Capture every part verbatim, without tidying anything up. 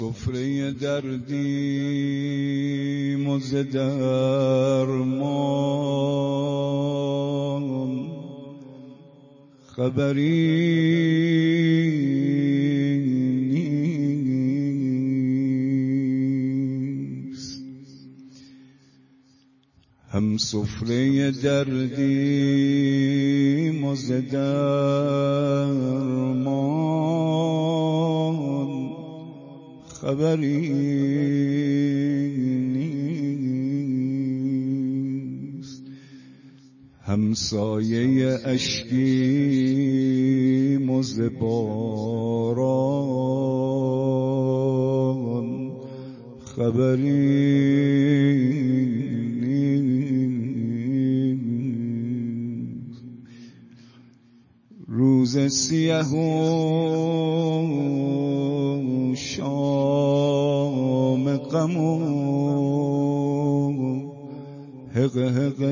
سفره دردیم و ز درمان خبری نیست. هم سفره دردیم و ز درمان خبری نیست. همسایه اشکیم و ز باران خبری نیست. روز سیه و شام غم و حق حق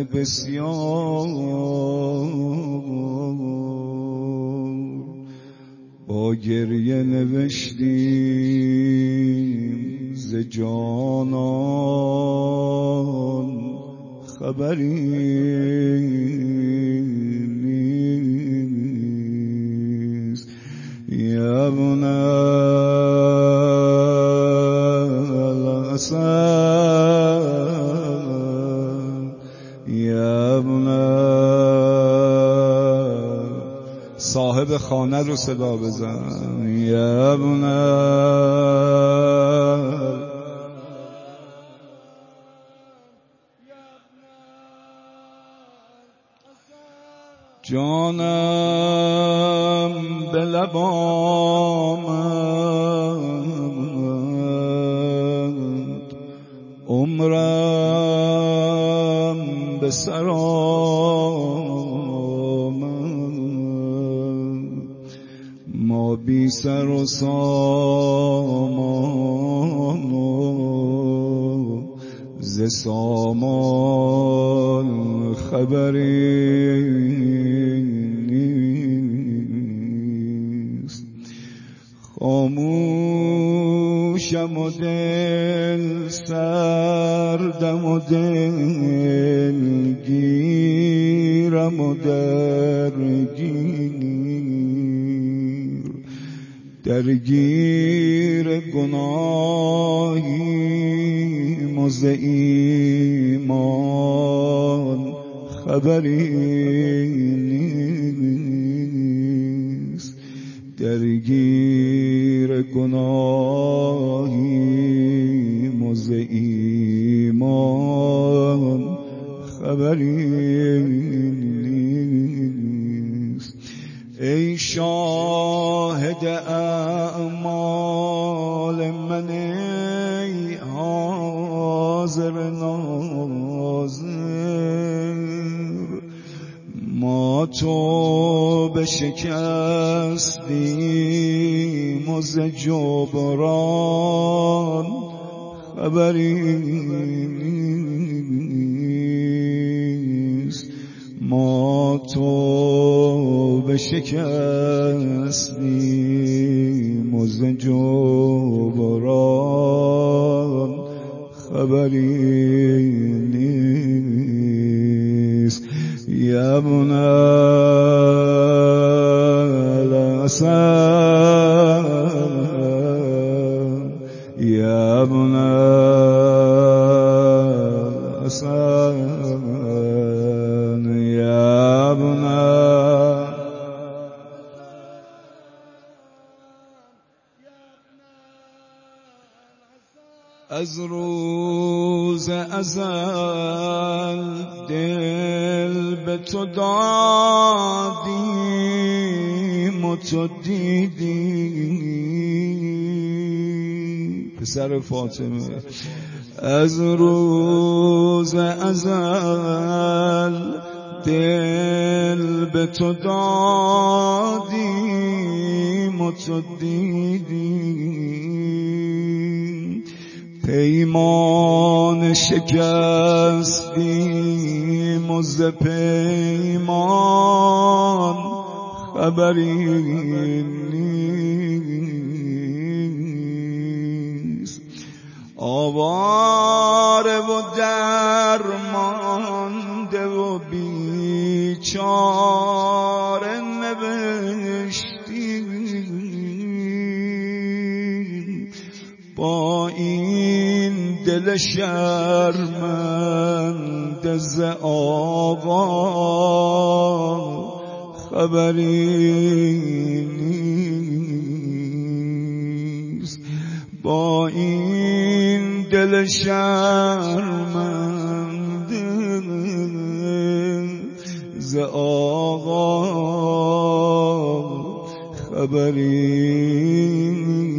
بسیار با گریه نوشتیم ز جانان خبری نیست. یبنا صاحب خانه رو صدا بزن. یبنا جانم به لب آمد، عمرم به سر آمد، ما بی سر و سامان و ز سامان خبری نیست. خاموشم و دل سردم و دل گیرم و درگیر، درگیر گناهیم و ز ایمان خبری نیست. درگیر گناهیم و ز ایمان خبری نیست. ای شاهد اعمال من، ای حاضر ناظر، ما تو بشکستیم و ز جبران خبری نیست. ما تو بشکستیم و ز جبران خبری نیست. یبنا الاسد، یبنا الاسد، یبنا از روز ازل دل به تو دادیم و تو دیدی. پسر فاطمه از روز ازل دل به تو دادیم و تو دیدی. پیمان شکستیم و ز پیمان خبری نیست. آواره و درمانده و بیچاره نوشتیم با این دل شرمنده ز آقا خبری نیست، با این دل شرمنده ز آقا خبری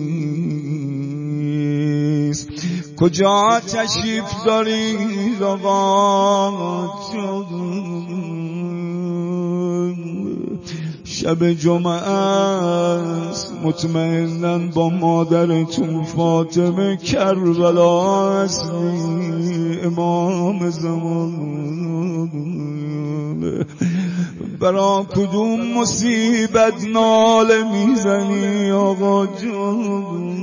نیست. کجا تشریف دارید آقا شب جمعه است، مطمئناً با مادرتون فاطمه کربلا هستی امام زمان. برا کدوم مصیبت ناله میزنی آقا جان؟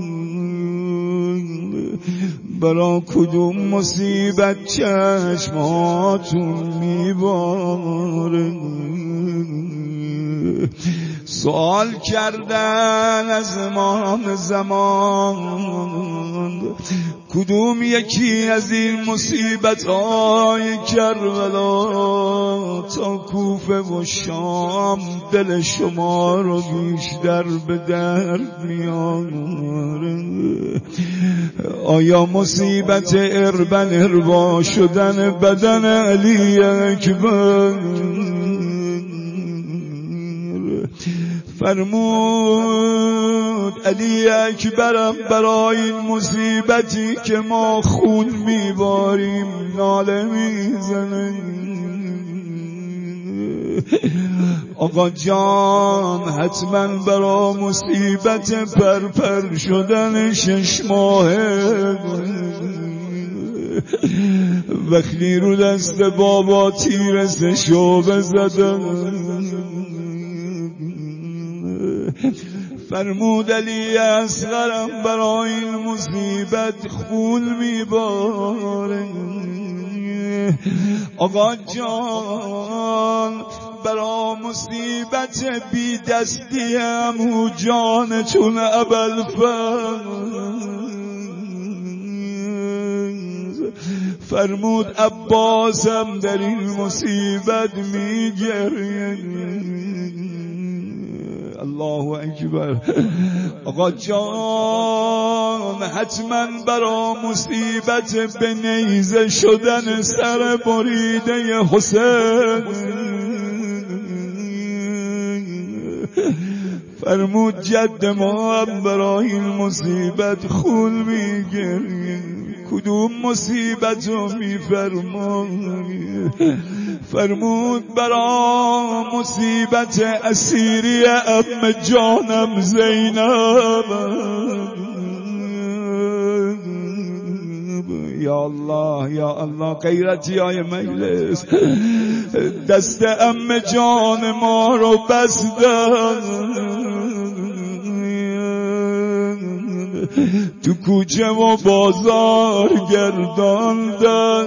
برا کدوم مصیبت چشماتون میباره؟ سوال کردن از امام زمان کدوم یکی از این مصیبت های کربلا تا کوفه و شام دل شما رو بیشتر به درد میاره؟ آیا مصیبت اربن اربا شدن بدن علی اکبر؟ فرمود علی اکبرم برای این مصیبتی که ما خون میباریم ناله میزنه. آقا جان حتما برای مصیبت پرپر شدن شش ماهه وقتی رو دست بابا تیر شعبه زدن فرمود علی اصغرم برای این مصیبت خون میباره. آقا جان برای مصیبت بی دستی همو جانتون ابوالفضل فرمود عباسم در این مصیبت میگریه. الله اکبر. آقا جان حتما برا مصیبت به نیزه شدن سر بریده حسین فرمود جد ما هم برای این مصیبت خون میگریه. کدوم مصیبت رو میفرمایی؟ فرمود برا مصیبت اسیری ام جانم زینب. یا الله یا الله غیرتی های مجلس دست ام جان ما رو بستن تو کوچه و بازار گرداندن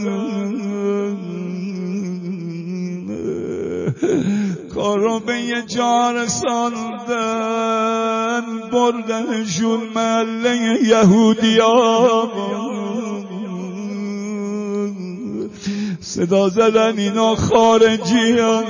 کارو به یه جا رساندن بردنشون محله یهودیان صدا زدن اینا خارجیان.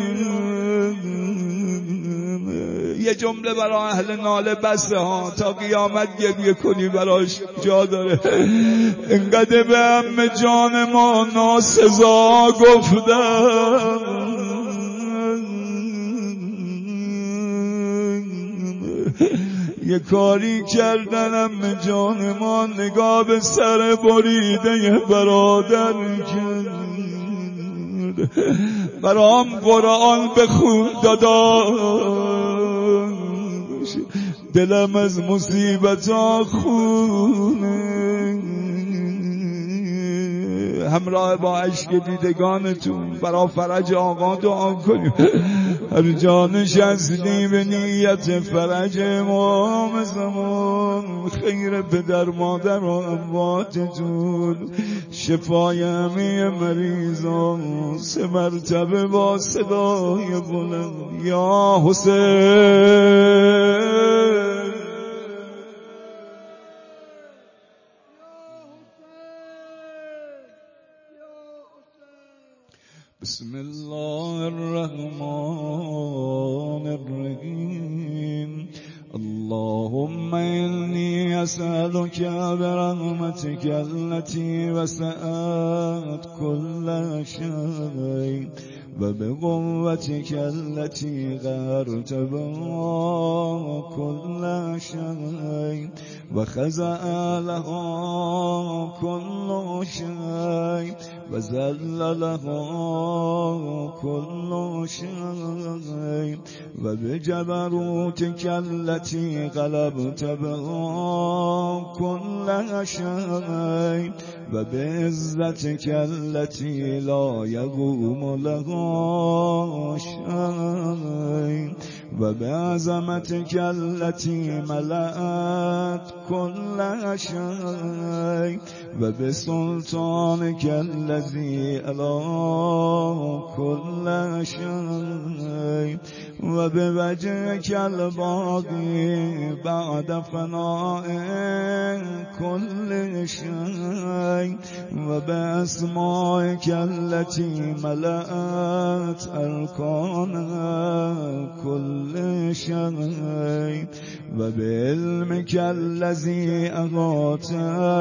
یه جمله برای اهل ناله بسه ها تا قیامت گریه کنی براش جا داره. انقدر به ام جان ما ناسزا گفتن یه کاری کردن ام جان ما نگاه به سر بریده برادر کرد برام قرآن بخون داداش دلم از مصیبت ها خونه همراه با عشق دیدگانتون برای فرج آقا دعا کنیم. هر جا نشستی به نیت فرج امام زمان، خیر پدر مادر و امواتتون، شفای همه مریضان، سه مرتبه با صدای بلند یا حسین. بسم الله الرحمن الرحیم. اللهم إني أسألك برحمتك التي وسعت كل شيء وبقوتك التي غفرت بها كل شيء وخزأ لها كل شيء وذل لها كل شيء وبجبروتك التي غلبت بها كل شيء وبعزتك التي لا يقوم لها شيء وبعظمتك التي ملأت كل شيء وبسلطانك الذي ألا كل شيء وبوجهك الباقي بعد فناء كل شيء وبأسمائك التي ملأت أركان كل شيء وبعلمك الذي أحاط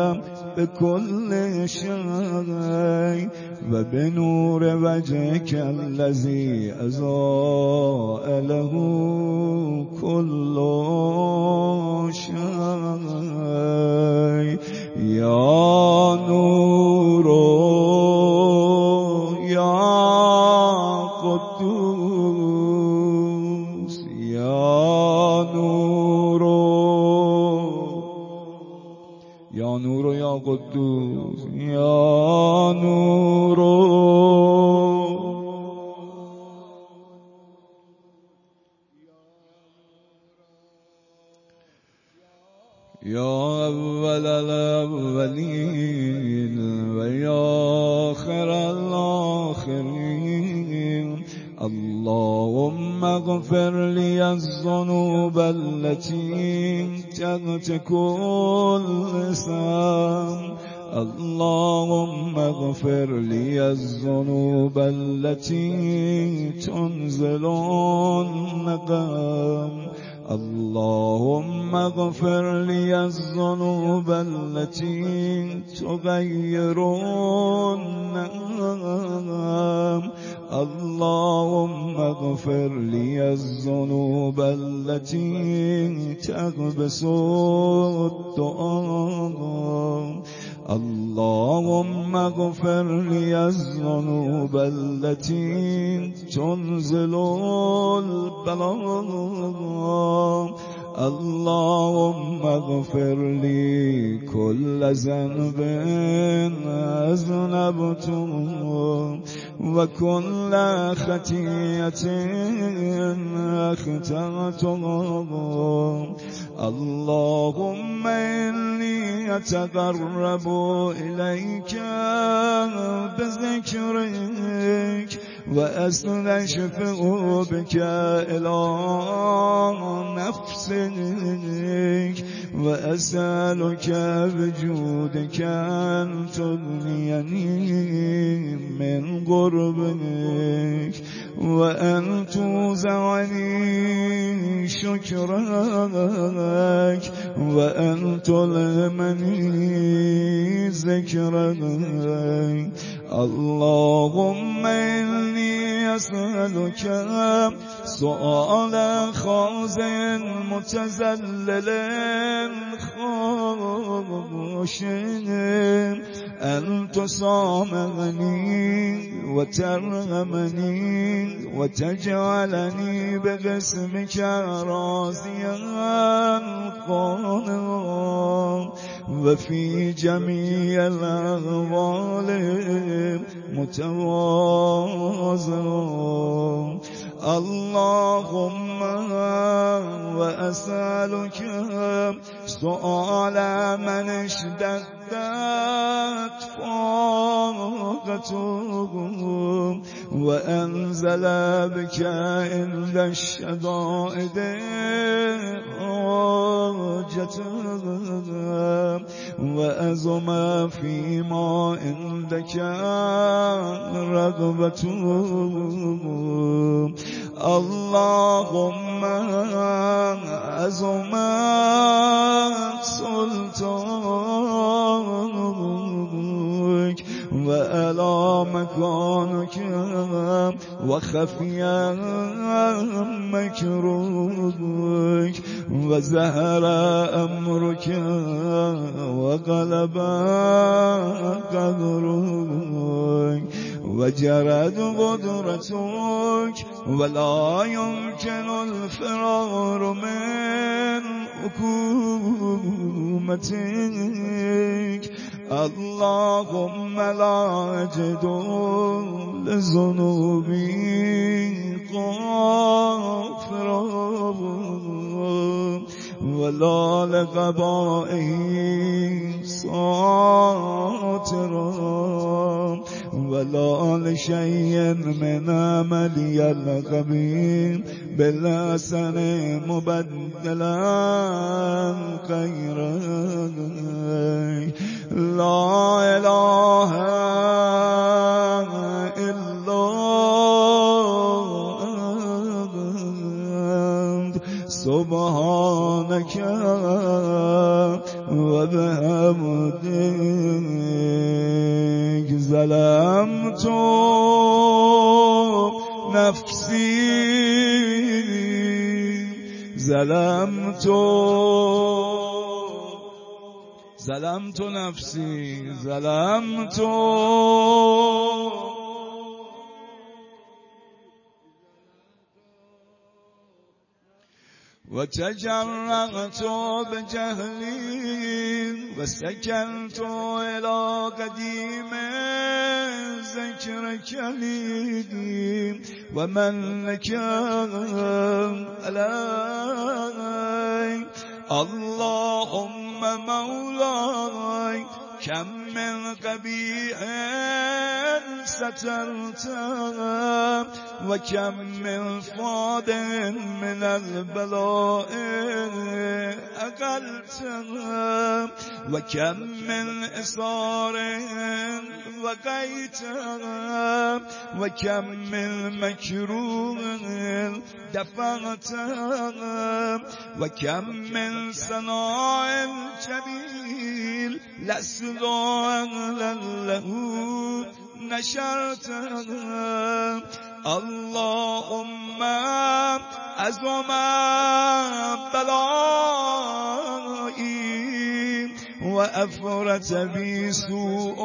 بكل شيء وبنور وجهك الذي أضاء له كل شيء يا نور يا قدوس يا نور يا نور يا قدوس يا نور يا أول الأولين ويا آخر الآخرين. اللهم اغفر لي الذنوب التي تغت كل لسان. اللهم اغفر لي الذنوب التي تنزل النقم. اللهم اغفر لي الذنوب التي تغير النعم. اللهم اغفر لي الذنوب التي تغبس الدعاء. اللهم اغفر لي الذنوب التي تنزل البلاء. اللهم اغفر لي كل ذنب أذنبته وكل خطيئة أخطأتها. اللهم إني أتقرب إليك بذكرك وأستشفع بك إلى نفسك وأسألك بجودك أن تغنيني من قربك وأن توزعني شكرك وأن تلهمني ذكرك. اللهم إني أسألك سؤال خاضع متذلل خاشع أن تصامغني وترحمني وتجعلني بقسمك راضيا قانعا. وفي جميع الأحوال متواضع. اللهم وأسألك سؤال من اشتدت فاقته وأنزل بك عند الشدائد حاجته وأزم فيما عندك رغبته. اللهم أزم سلطانك وألا مكانك وخفي مكروهك وزهر أمرك وغلب قدرك وجرت قدرتك ولا يمكن الفرار من حكومتك. اللهم لا أجد لذنوبي غافرا ولا لقضائي ساترا ولا لشيء من عملي القبيح بالحسن مبدلا خيرا. لا إله إلا أنت سبحانك وبحمدك. ظلمت نفسي ظلمت ظلمت نفسي ظلمت وتجرأت بجهلي وسكنت إلى قديم ذكرك لي ومنك علي. اللهم مولاي كم من قبيح سترت وكم من فاد من البلاء أقلت وكم من إصار وقيت وكم من مكروه دفعت وكم من صناع جميل لست أهلا له نشرت. اللهم عظم بلائي وأفرت بي سوء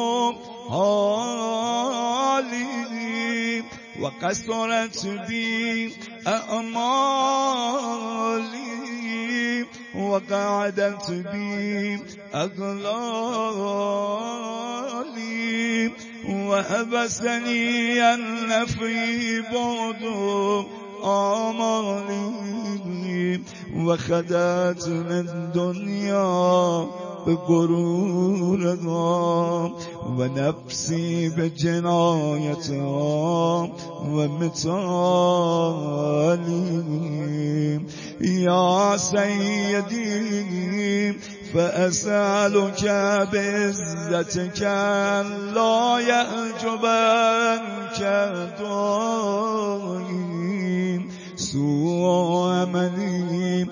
حالي وقصرت بي أعمالي وقعدت بي أغلالي وحبسني النفي بعد آمالي وخدعتني الدنيا بغرورها ونفسي بجنايتها ومثالي. يا سيدي فأسألك بعزتك لا يحجبنك دائم سوء عملي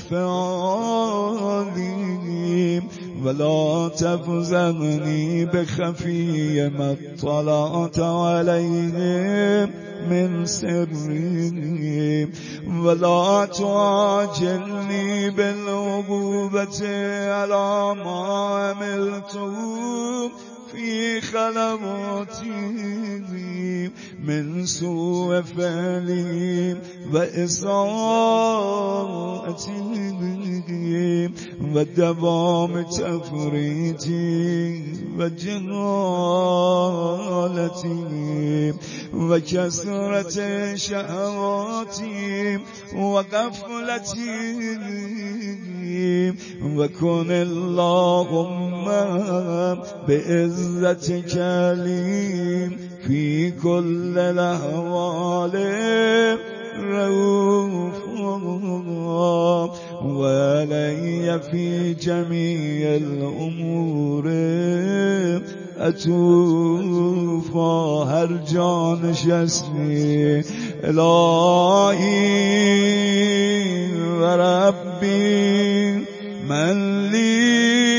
وفعالي ولا تفزعني بخفي ما اطلعت عليه من سري ولا تعاجلني بالعقوبة على ما عملته في خلواتي من سوء فعلي و اساءتی و دوام تفریطی و جهالتی و کثرت شهواتی و غفلتی و کن اللهم بعزتك لي في كل الاحوال رؤوفا وعلي في جميع الامور اتوفا. هر جا نشستی الهی و ربی من لی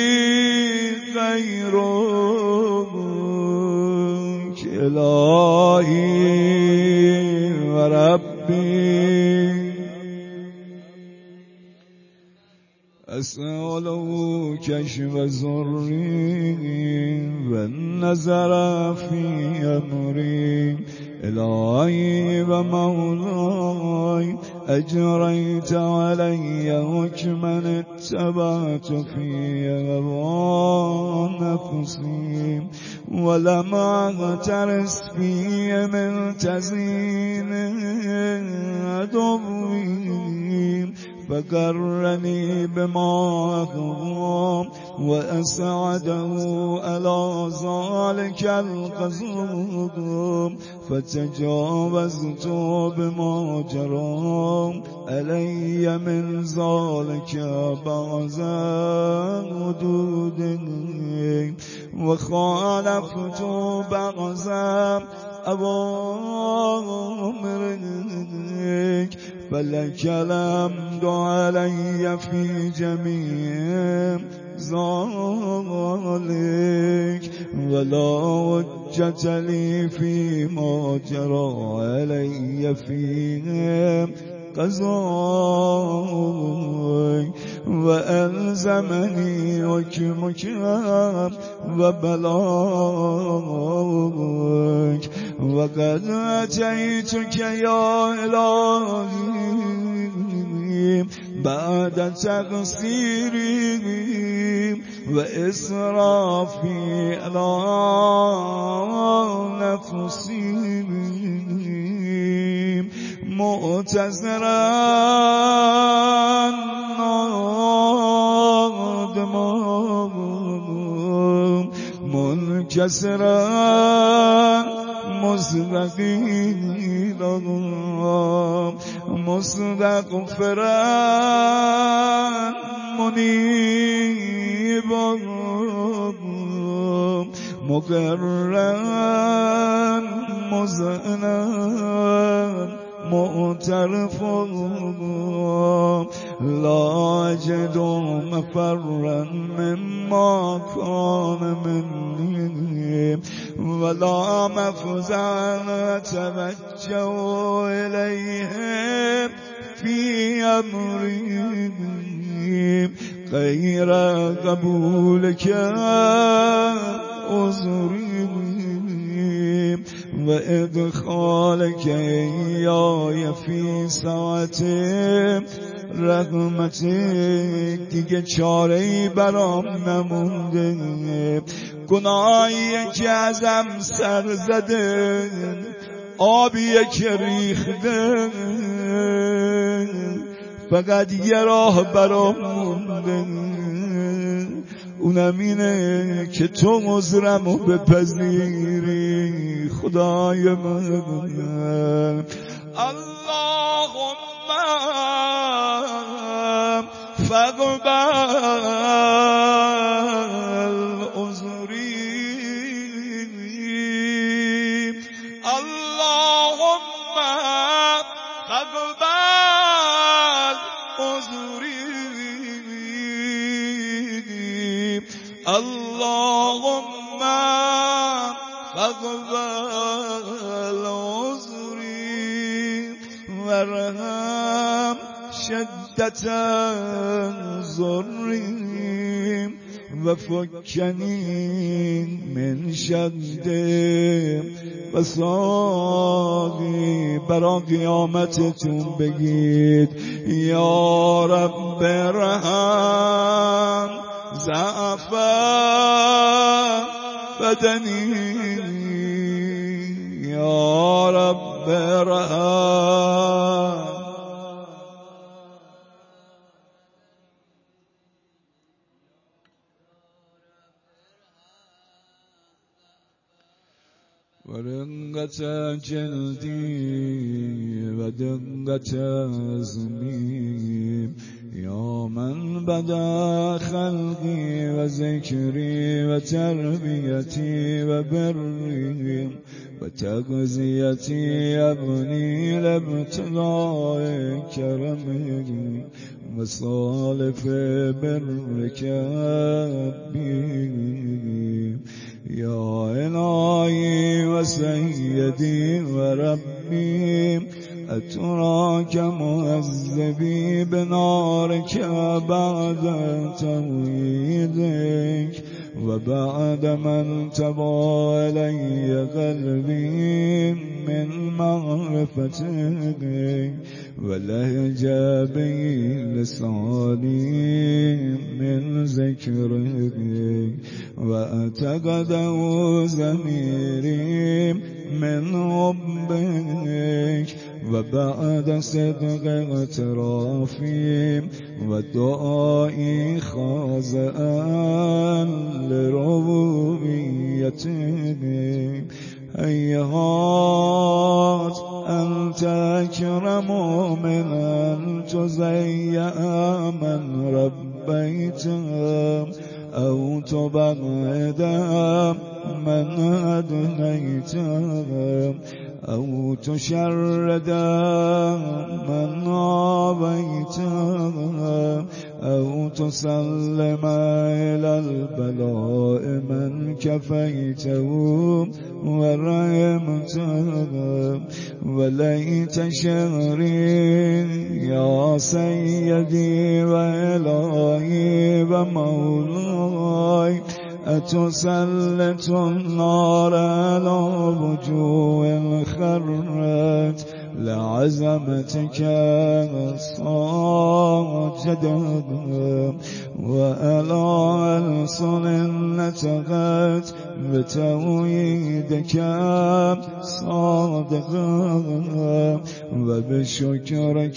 غیرک الهی و ربی اسأله کشف ضری و النظر فی امری الهی و مولاي اجریت علی حکما اتبعت فی هوی نفسی ولم اغترس فی من تزیین عدوی فقرني بما أخوام وأسعده على ذلك القصوم فتجاوزت بما جرى علي من ذلك بعض حدوده وخالفت بعض أوامرك فلك الحمد علي في جميع ذلك ولا حجة لي فيما جرى علي فيه قضاء وألزمني حكمك وبلاغك وقد أتيتك يا إلهي بعد تقصيري وإسرافي على نفسي معتذرا نادما منكسرا مستغيثا مستغفرا منيبا مقرا مذعنا معترفا لا أجد مفرا مما كان مني ولا مفزعا أتوجه إليه في أمري غير قبولك عذري وإدخالك إياي في ساعة رحمتك دیگه چاره‌ای برام نمونده گناهی که ازم سر زده آبی که ریخته فقط یه راه برام مونده اونم اینه که تو عذرمو بپذیری خدای من. اللهم فاقبل عذری اللهم فاقبل عذری اللهم فاقبل عذری وارحم شدة ضری وفكني من شد وساقي برا قیامتتون بگید یا رب رحم ضعف بدنی یا رب رحم و رقت جلدی و دقت عزمی یا من بدا خلقی و ذکری و تربیتی و بری و تغذیتی ابنی لابتغاء کرمی و صالف برک ابی یا الهی و سیدی و ربی اتراک معذبی بنارک بعد توحیدک و بعد من تبا علی قلبی من معرفتک و لهج بی لسانی من ذکرک و اعتقد ضمیری من حبک و بعد صدق اعترافی و دعایی خاضعا لربوبیتک هیهات انت اکرم من ان تضیع من ربیتم او تبعد من ادنیتم او تشرد من آویتم او تسلم الى البلاء من كفيته ورحمته وليت شعري يا سيدي وإلهي ومولاي أتسلط النار على وجوه خرت لعظمتك صاجدا وعلى ألسن نطقت بتوحيدك صادقا وبشكرك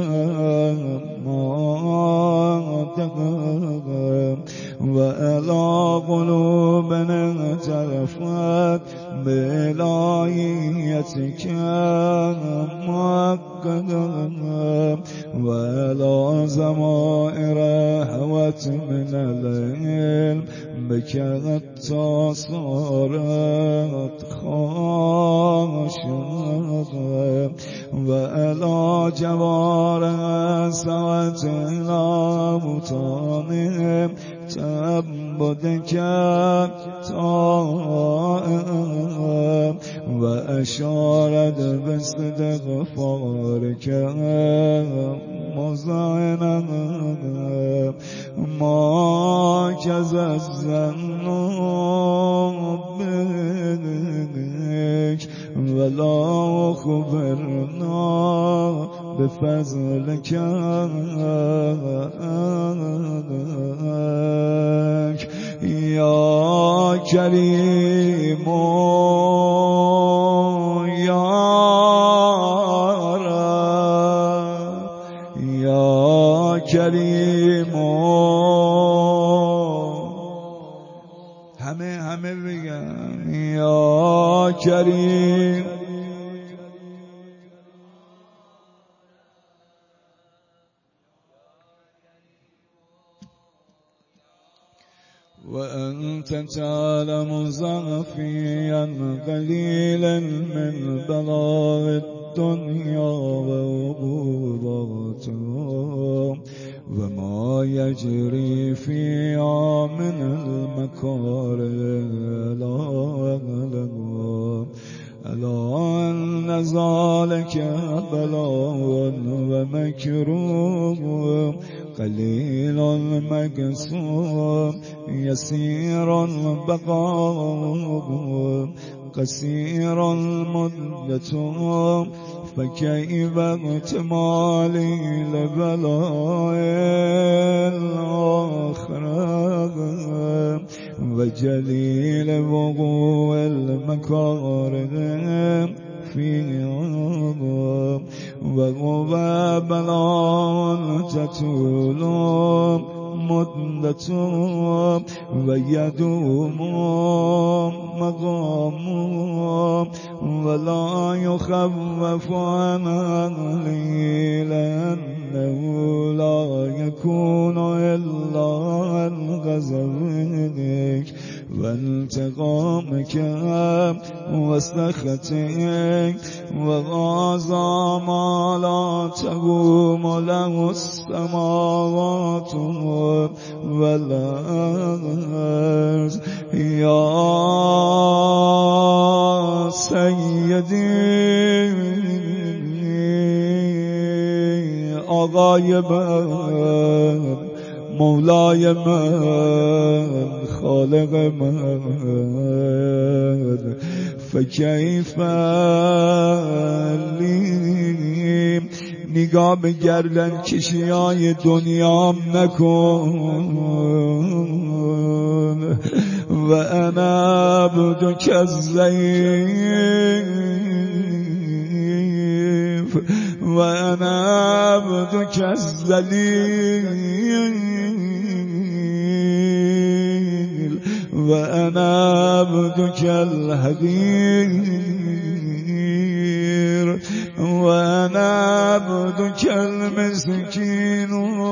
مادقا وعلى قلوبنا تلفت بإلهيتك مؤكدا وعلى زمائر هوت من العلم بكت صارت خاشعة وعلى جوارح سوت إلى بطانهم تعبدك طائعا وأشارت باستغفارك مذعنا ما كذا الظن بك ولا خبرنا بفضلك يا كريم يا رب يا كريم همه همه بگن یا کریم وأنت تعلم ضعفي قليلا من بلاء الدنيا وعبوداتها وما يجري فيها من المكاره لا أعلم ألا أن ذلك بلاء ومكروه قليل المقسوم يسير البقاء قصير المدة فكيف اغتمالي لبلاء الآخرة وجليل وقوع المكارم فيها وهو بلاء تطول مدة ويدوم مقام ولا يخفف عن أهله لأنه لا يكون إلا عن غضبك وانتقامك وسخطك وغاظى ما لا تقوم له السماوات والأرض يا سيدي آقای من مولای من خالق من فکیف لی نگاه به گردن کشیای دنیام نکن و انا عبدک الضعیف و انا عبدک الذلیل و انا عبدک الحقیر و انا عبدک المسکین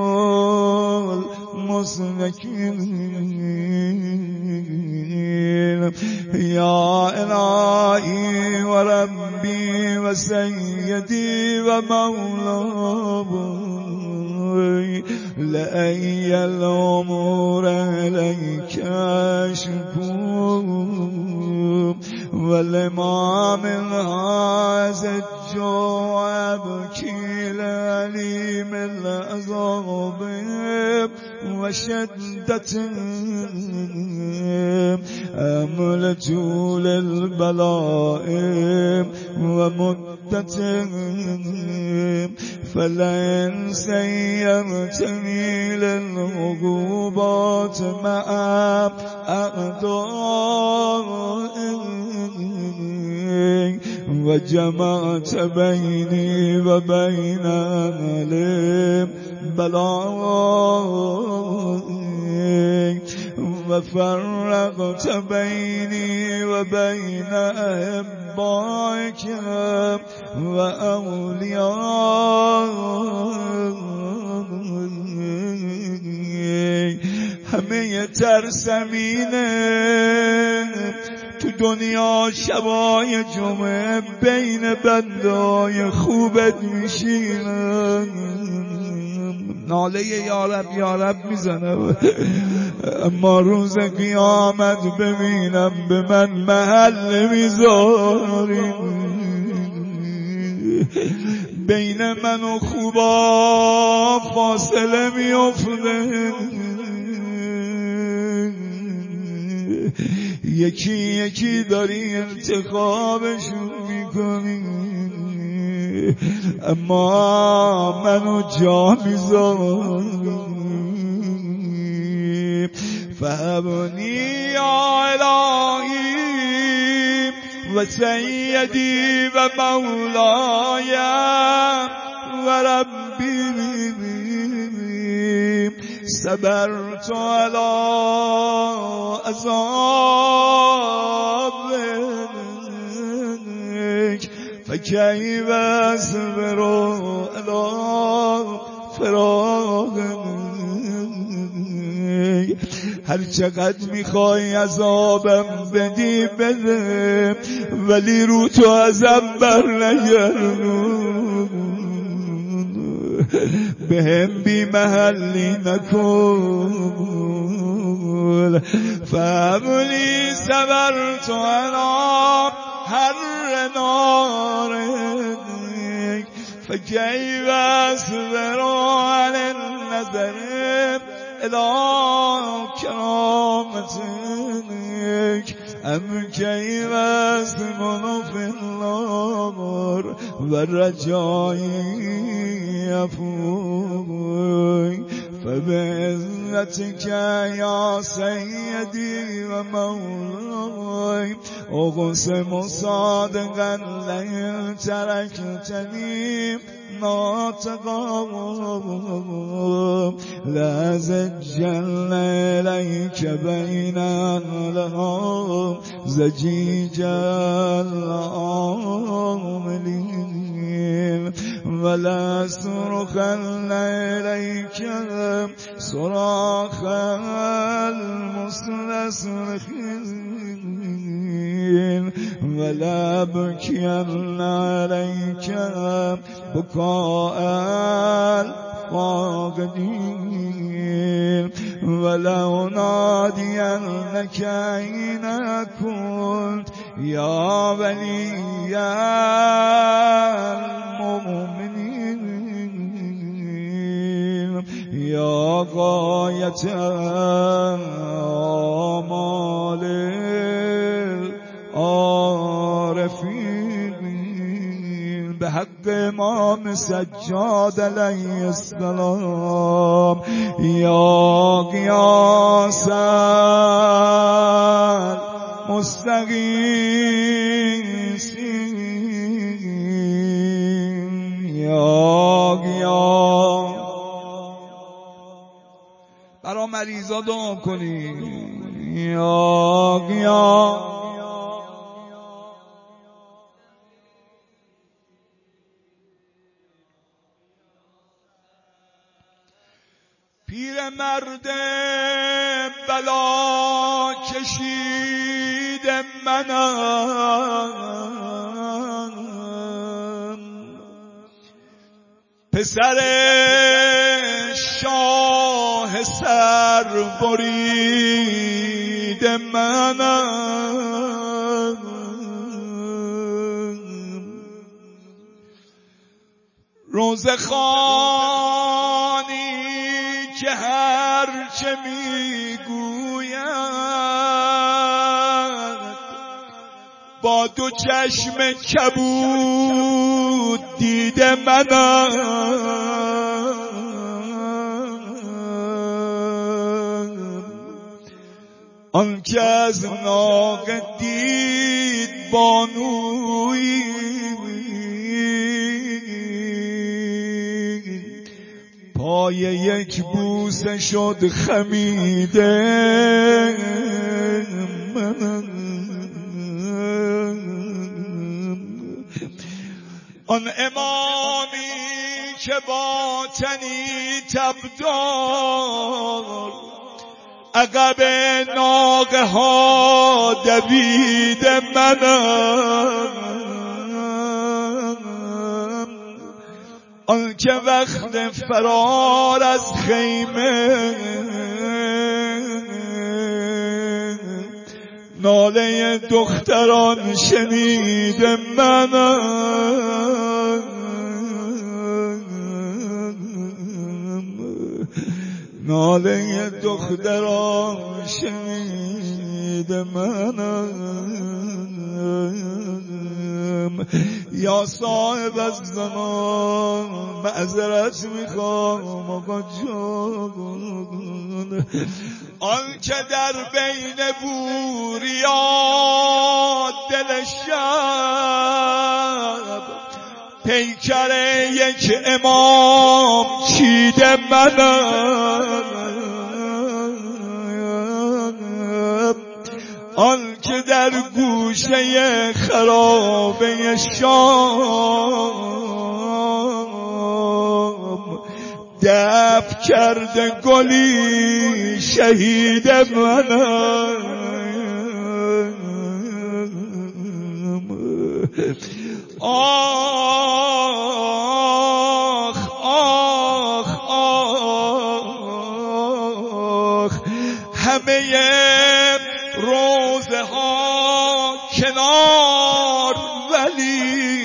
المسلکین یا الهی و ربی و سیدی و مولاي لأي الأمور إليك أشكو ولما من هذا الجوع أبكي لأليم العذاب وشدة أملت للبلاء ومدة فلئن سيرتني للعقوبات مع أعدائي وجمعت بيني وبين أهل بلاء وفرقت بيني وبين أحبائك وأوليائك همه ترسمینه تو دنیا شبای جمعه بین بندای خوبت میشینم ناله یارب یارب میزنم اما روز قیامت ببینم به من محل میذاری بین من و خوبا فاصله میفته یکی یکی داری انتخابشون میکنی اما منو جا میذاری فهبنی یا الهی و سیدی و مولاي و ربی صبرت على عذابك فكيف أصبر على فراقك هر چقدر میخوای عذابم بدی بده ولی رو تو ازم بر نگردون بهم بی محلی نکن فهملی صبرت علی هر نارك فكيف أصبر على النظر إلى كرامك رحمتك أم كيف أسكن في النار والرجائي يفوق فبعزتك يا سيدي ومولاي أقسم صادقا لئن تركتني ناطقا لا زجل إليك بين لها زجيج العاملين ولا صرخن إليك صراخ المستصرخين ولا بكين عليك بكاء الفاقدين ولو نادينك أين كنت يا ولي المؤمنين يا غاية آمال العارفين بحق امام سجاد علیه السلام یا غیاث المستغیثین یا غیاث. برا مریضا دعا کنی یا غیاث. پیر مرد بلا کشید منم پسر شاه سر برید منم روزخوانی که هر چه میگوید با دو چشم کبود دیده منم آن که از ناقه دید بانویی پای یک بوسه شد خمیده منم آن امامی که باطنی تبدار عقب ناقه ها دوید منم آن که وقت فرار از خیمه ناله دختران شنید منم ناله دختران شنید منم یا صاحب الزمان معذرت میخوام آقا جان آن که در بین بوریات دل شب پیکر یک امام چیده منم آن که در گوشه خرابه شام دفن کرده گلی شهید منم آخ آخ آخ همه روزه ها کنار ولی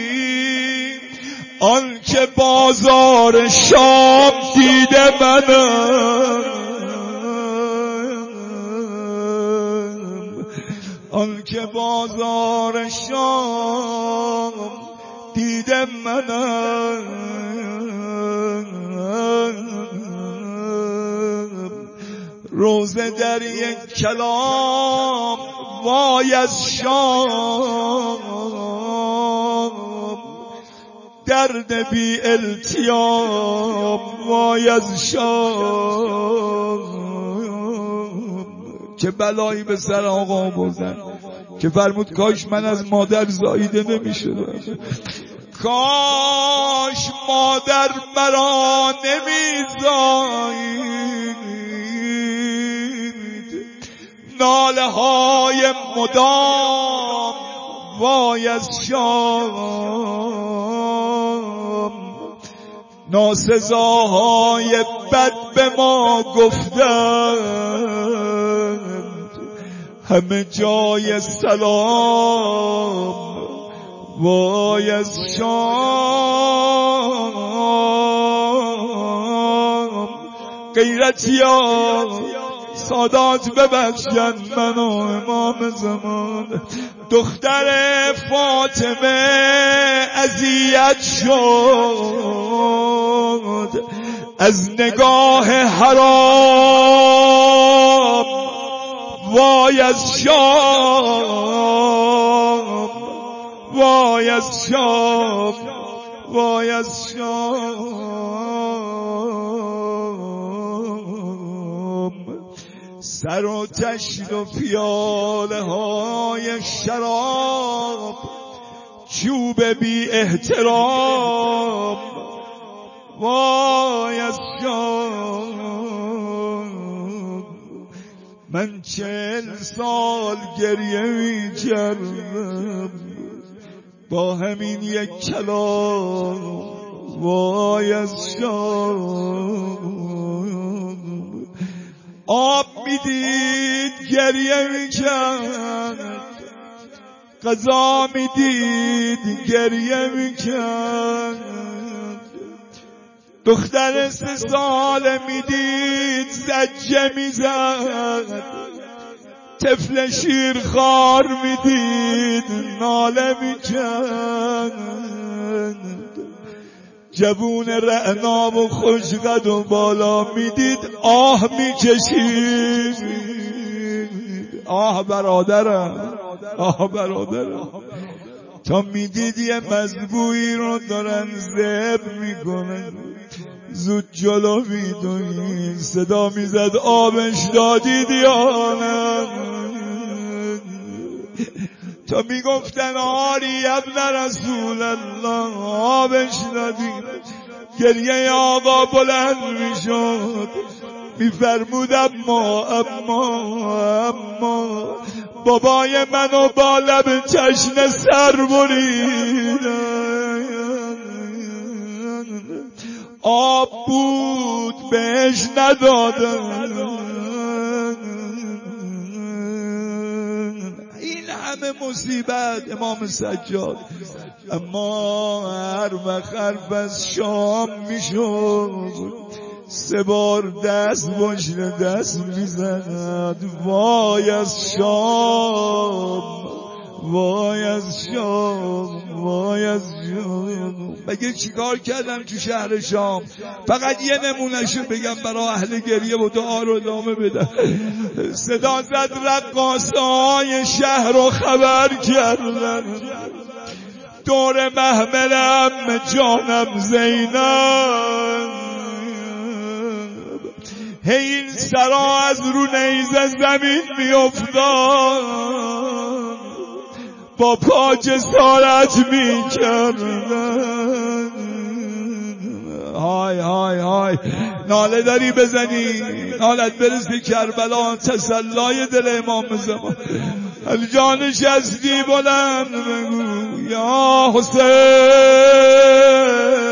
آن که بازار شام دیده منم آن که بازار شام دیدم منم، روزه در یک کلام وای از شام، درد بی التیام وای از شام. چه بلایی به سر آقا بردن که فرمود کاش من از مادر زاییده نمی شدم، کاش مادر مرا نمی زایید. ناله های مدام وای از شام، ناسزاهای بد به ما گفتند، همه جای سلام وای از شام. غیرتیا سادات ببخشن منو امام زمان، دختر فاطمه اذیت شد از نگاه حرام وای از شام، وای از شام، وای از شام. سر و تشت و پیاله های شراب، چوب بی احترام وای از شام. من چهل سال گریه می کردم با همین یک کلام وای از شام. آب میدید گریه میکرد، غذا میدید گریه میکرد، دختر سه ساله میدید زجه میزد، طفل شیرخوار میدید ناله میکرد، جوون رعنا و خوشقد و بالا میدید آه میکشید. آه برادرم، آه برادرم. تا میدید یه مذبوعی رو دارن ذبح میکنن، زود جلو میدونی صدا میزد آبش دادید یا نه؟ تا میگفتن آری ابن رسول الله آبش دادید، گریه آقا بلند میشد، میفرمود اما اما اما بابای منو با لب چشم سر برید، آب بود بهش ندادن. این همه مصیبت امام سجاد، اما هر وقت حرف از شام میشد سه بار دست پشت دست میزند وای از شام، وای از شام، وای از شام. بگه چیکار کردم تو شهر شام؟ فقط یه نمونهشو بگم برای اهل گریه و دعا رو ادامه بدم. صدا زد رقاصه‌های شهر رو خبر کردن، دور محملم جانم زینب، هی این سرا از رو نیزه زمین می افتاد، با پا جسارت می کردن. های های های ناله داری بزنی، نالت برسی کربلا، تسلای دل امام زمان. علی جان شستی بلند بگو یا حسین.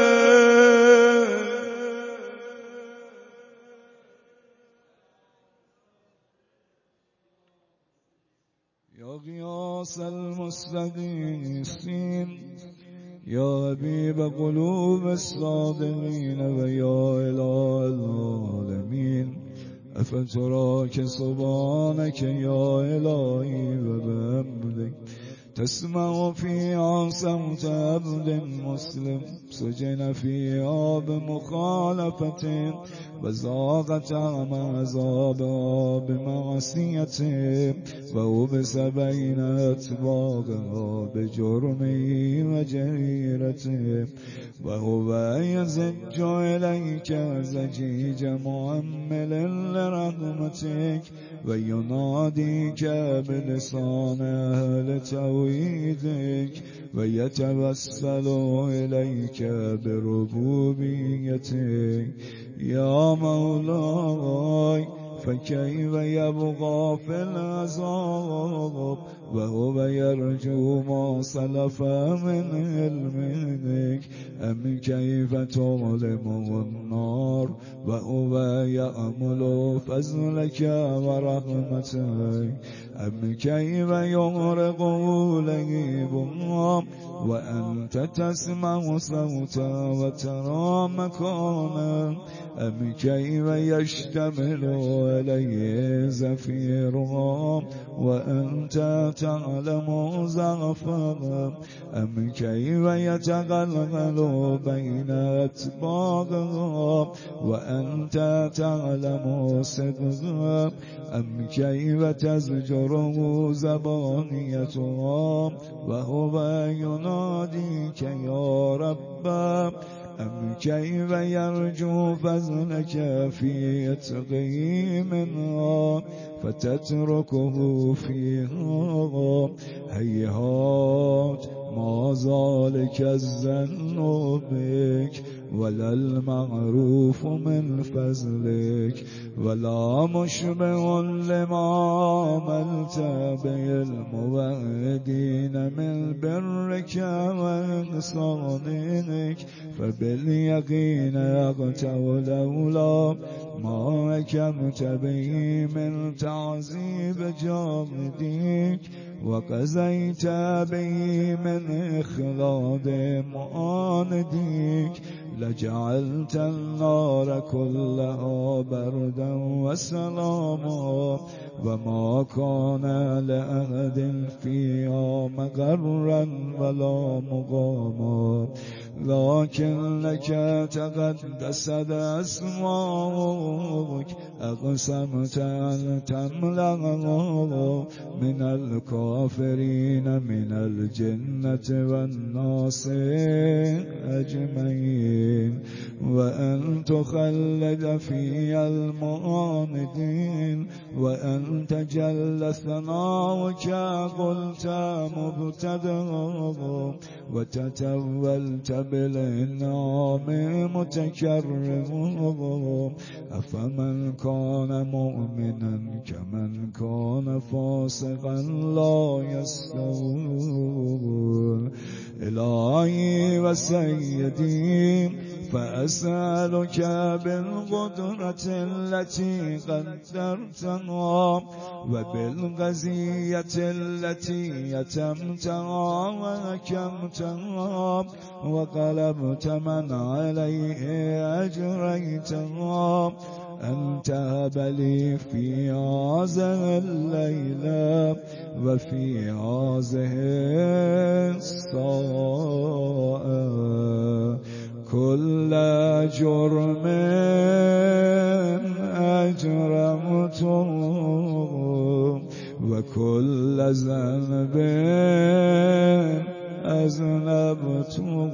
یا غیاث المستغیثین، یا حبیب قلوب الصادقین، و یا اله العالمین، افتراك سبحانك يا إلهي وبحمدك تسمع فيها صوت عبد مسلم سجن فيها بمخالفة وزاغت عن عذابها بمعصيته ووبس بين أتباعها بجرمه وجريرته وهو يزج إليك زجيج مؤمل لرحمتك ويناديك بلسان أهل توحيدك ويتوسل إليك بربوبيتك يا مولاي فكيف يبغى في العذاب وهو يرجو ما سلف من علمك أم كيف تعلمه النار وهو يأمل فضلك ورحمتك أم كيف يغرقه لهيبها وأنت تسمع صوتا وترى مكانا أم كيف يشتمل عليه زفيرها وأنت تعلم ضعفها أم كيف يتغلغل بين أتباعها وأنت تعلم صدقها أم كيف تزجره زبانيتها وهو يناديك يا رب أم كيف يرجو فضلك في عتقه منها فتتركه فيها هيهات ما ذلك الظن بك ولا المعروف من فضلك ولا مشبه لما عملت به الموعدين من برك وإحسانك فباليقين يقتل لولا ما حكمت به من تعذيب جامدك وقضيت به من إخلاد معاندك لجعلت النار كلها بردا وسلاما وما كان لأحد فيها مغرا ولا مقاما لكن لك تقدست أسماؤك أقسمت أن تملأ من الكافرين من الجنة والناس أجمعين وأن تخلد في المعاندين وأن تجل ثناؤك قلت مبتدأ وتتولت بالإنعام متكرم أفمن كان مؤمنا كمن كان فاسقا لا يستوون إلهي وسيدي فأسألك بالقدرة التي قدرتها وبالغزية التي يتمتها وحكمتها وقلبت من عليه أجريتها أن تهب لي في هذه الليلة وفي هذه الساعة كل جرم أجرمته وكل ذنب أذنبته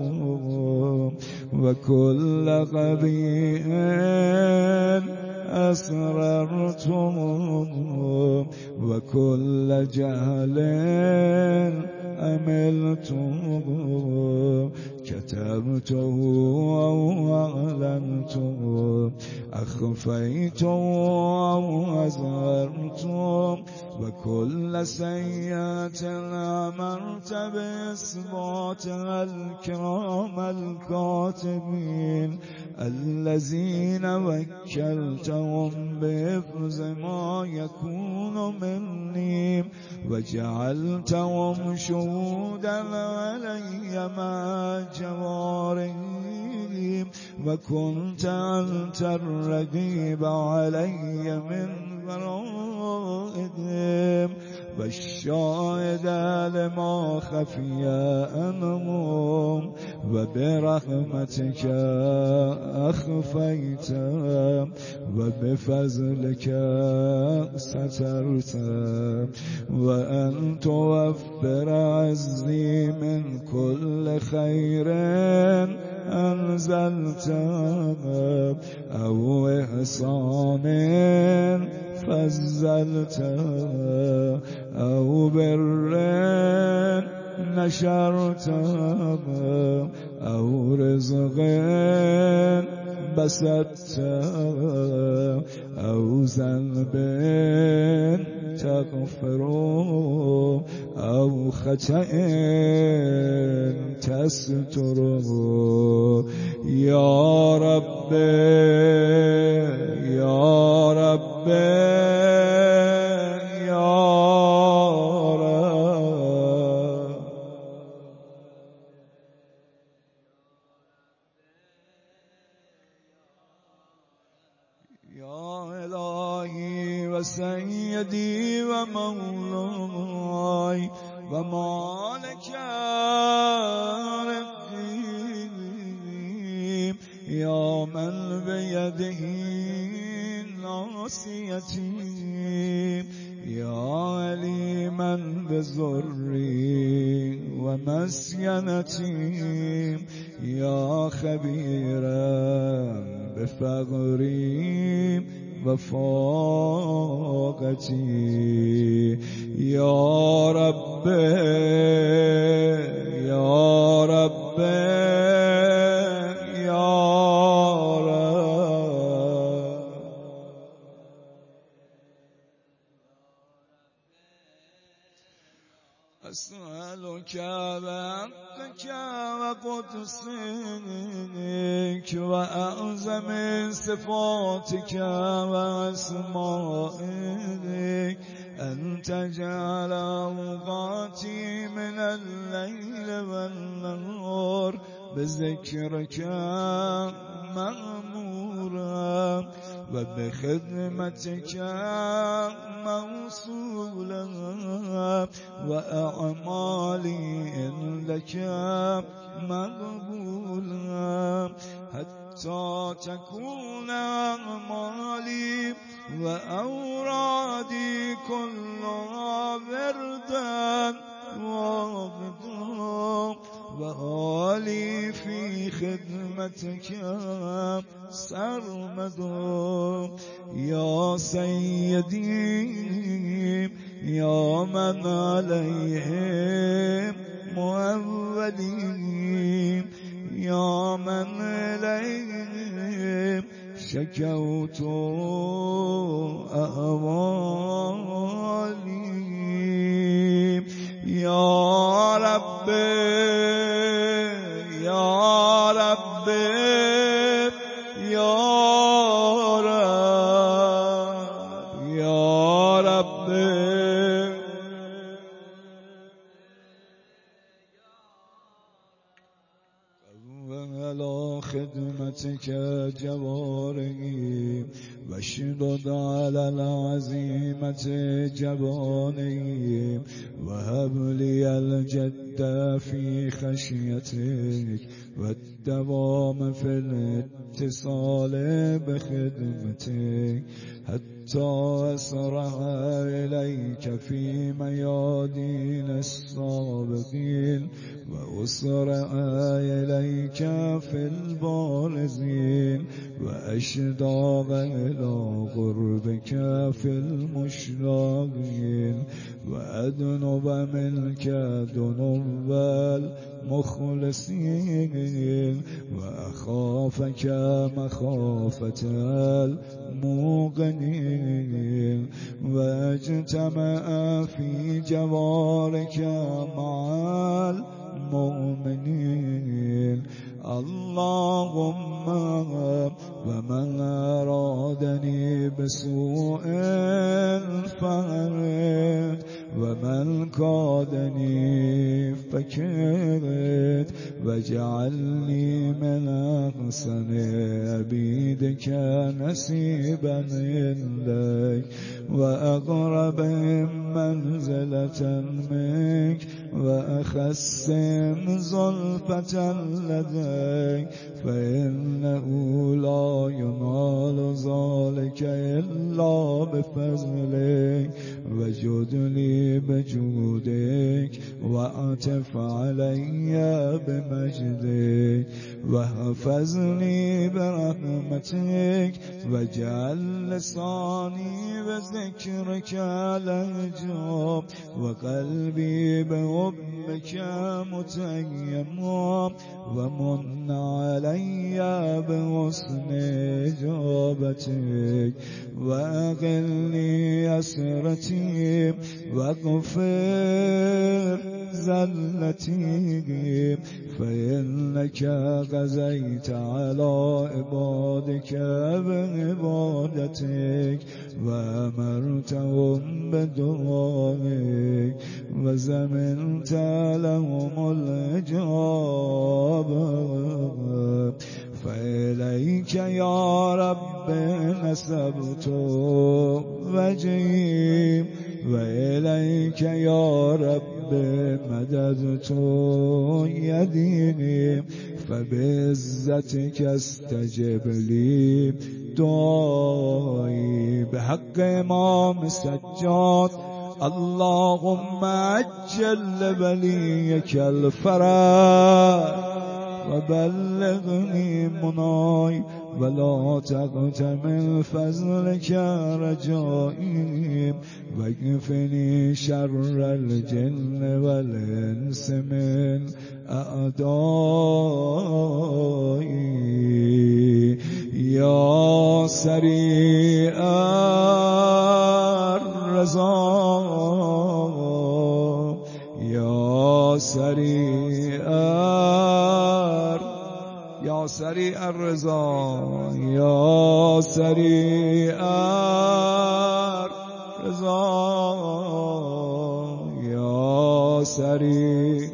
وكل قبيح أسررته وكل جهل أملته كتبته أو أعلنته أخفيته أو أظهرته وكل سيئة أمرت بإثباتها الكرام الكاتبين الذين وكلتهم بحفظ ما يكون مني وجعلتهم شهودا علي مع جوارهم وكنت أنت الرقيب علي من ورائهم والشاهد لما خفي عنهم وبرحمتك أخفيت وبفضلك سترت وأن توفر عزي من كل خير أنزلت أو إحسان فزلت أو بر نشرت أو رزق بسطت أو ذنب تغفر أو خطأ تستر يا رب يا رب يا رب يا إلهي وسيدي ومولاي ومالك رقيب يا من بيده ناصيتي يا عليما بضري ومسينتي يا خبيرا بفقري وفاقتي يا رب يا رب يا رب أسألك بحقك وقدسك وأعظم صفاتك وأسمائك أن تجعل أوقاتي من الليل والنهار بذكرك مأمورا وبخدمتك موصولا وأعمالي عندك مقبولا حتى تكون أعمالي وأورادي كلها وردا وابدا وآلي في خدمتك سرمد يا سيدي يا من عليهم مولي يا من إليهم شكوت أهوالي يا رب يا رب يا رب يا رب وعلى خدمتك جواري واشدد على العزيمة جباني وهب لي الجد في خشيتك والدوام في الاتصال بخدمتك حتى أسرع إليك في ميادين السابقين وأسرع إليك في البارزين وأشتاق إلى قربك في المشتاقين وأذنب منك ذنوب المخلصين وأخافك مخافة الموقنين واجتمع في جوارك مع المؤمنين اللهم ومن أرادني بسوء فارد ومن من كادني فكرت وجعلني من أحسن عبيدك نسيبا عندك وأقرب منزلة منك وأخسم زلفة لديك فإنه لا ينال ذلك إلا بفضلك وجد لي بجودك وأعطف علي بمجدك واحفظني برحمتك واجعل لساني بذكرك لهجا وقلبي بحبك متيم ومن علي بحسن إجابتك وأغلني أسرتي واغفر زلتي فإنك غزيت على عبادك بعبادتك وأمرتهم بدعائك وزمنت لهم الإجابة فإليك يا رب نسبت وجهي وإليك يا رب مددت يدي فبعزتك استجب لي دعائي بحق إمام سجاد اللهم عجل بليك الفرج وبلغني مناي ولا تقتمل فضلك رجائي واكفني شر الجن والإنس من أعدائي يا سريع الرضا يا سريع يا سريع الرضا يا سريع الرضا يا سريع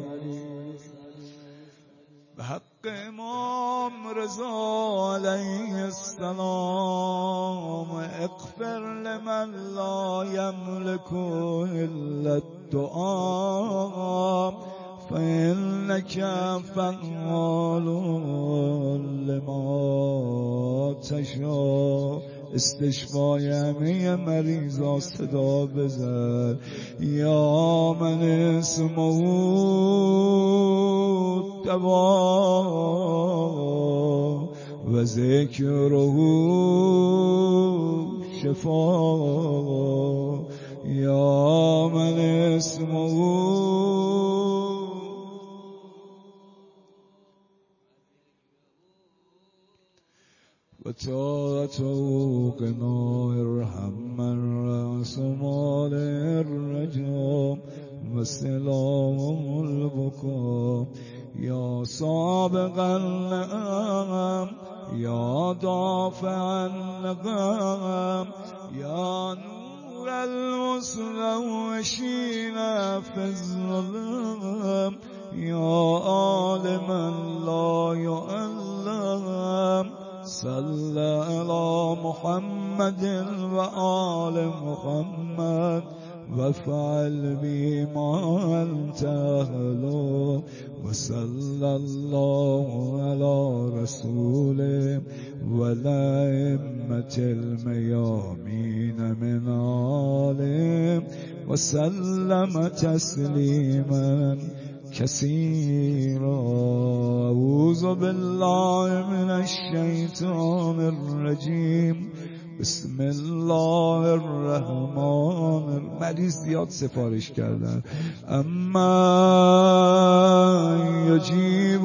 بحق امام رضا عليه السلام اغفر لمن لا يملك الا الدعاء فإنك فعال لما تشاء استشفای همه مریضا صدا بزن یا من اسمه دوا و ذکره شفا یا من اسمه و طاعته قنا ارحم من رأس مال الرجا و سلام البكاء یا سابق النعم یا دافع النقم یا نور المستوشین في الظلم یا عالما لا يعلم صلى على محمد وآل محمد وافعل بما أنت أهله وصلى الله على رسوله والأئمة الميامين من آله وسلم تسليما كثيرا. أعوذ بالله من الشيطان الرجيم. بسم الله الرحمن الرحیم. مریض زیاد سفارش کردن. اما یجیب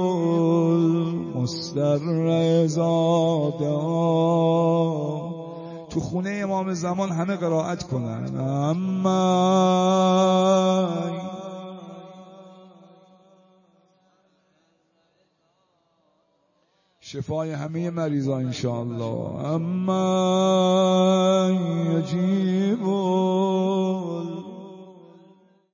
المضطر اذا دعا. تو خونه امام زمان همه قرائت کنن. اما شفای همه مریضا انشاءالله. اما